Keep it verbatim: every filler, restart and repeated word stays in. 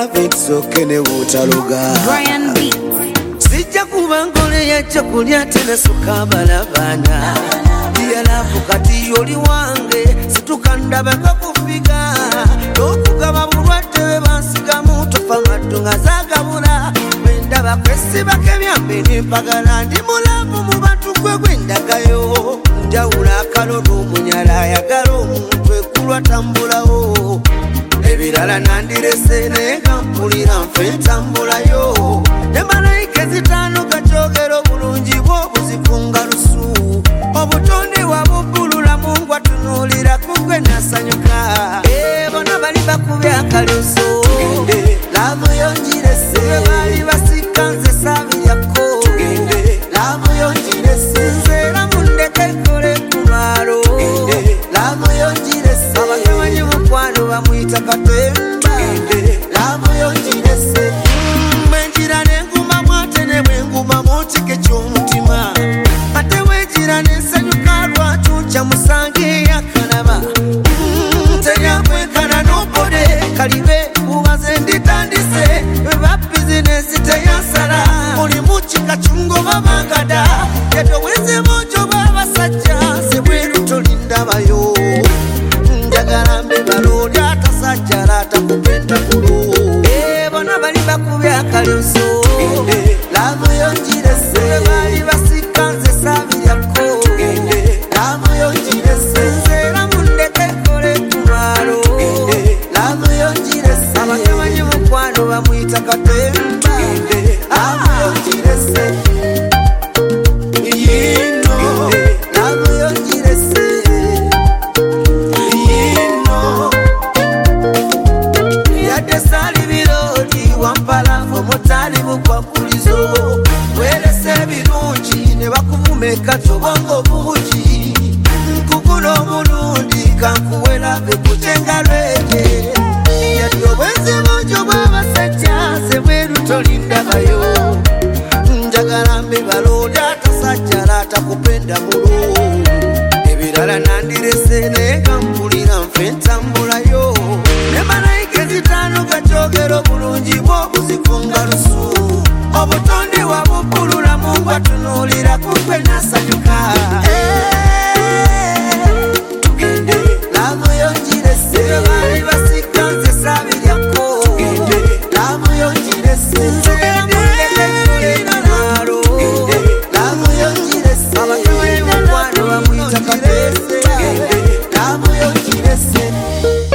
love it so kene utaloga Brian B. Sija kubangole ya chakulia tena sukabala bana Dia lafu kati yoli wange situkanda baka kufiga Lokugaba bulwate webansiga muto fangatunga zagabula Wenda bakwesi bakemyambe nimpagala Ndi mulamu mubatu kwe gwendagayo Njawula akalono munyala yagala omuntu ekulwa tambulawo Ebirala nandirese nenga mpulira nfe ntambulayo Ne malayika zitano kachogero bulungi bwobuzifunga lusu Obutonde wabubulula Mungu atunulira kugwe nasanyuka Eh bona bali bakube akaluso Tugende lavu yonjirese Bali basikanze sabi yako Tugende lavu yonjirese Nzera mundeke kore kumaro Tugende lavu yonjirese Abagabanyi mukwano bamwita katemba Tugende lavu yonjirese Mwenjira nenguma mwatene mwenguma mochike chumutima Ate wenjira nesanyuka lwatucha musange yakanaba Teya kwekana nobode kalibe ubaze nditandise Weba bizinesi teyasala Muli muchika chungo babangada Yeto weze mojo babasajja Sebweru tolinda bayo Njagarambe baloli atasajjala atakupenda kulo Eh bona bali bakube akaluso Tugende lavu yonjirese Bali basikanze sabi yako Tugende lavu yonjirese Nzera mundeke kore kumaro Tugende lavu yonjirese Abagabanyi mukwano bamwita katemba Tugende lavu yonjirese Yino lavu yonjirese Yino Yade sali bilodi wampala Omotali mukwakulizo Welese birungi ne bakuvumeka tobongo buji Nkukuno mulundi kankuwela bekutenga lweke Yadyo bweze mojo babasajja Sebweru tolinda bayo Njagarambe baloli atasajjala atakupenda mulo Ebirala nandirese nenga mpulira nfe ntambulayo Ne malayika zitano kachogero bulungi bwobuzifunga lusu Obutonde wabubulula Mungu atunulira kugwe nasanyuka Tugende lavu yonjirese Bali basikanze sabi yako Tugende lavu yonjirese Nzera mundeke kure kumaro Tugende lavu yonjirese Abagabanyi mukwano bamwita katemba Tugende lavu yonjirese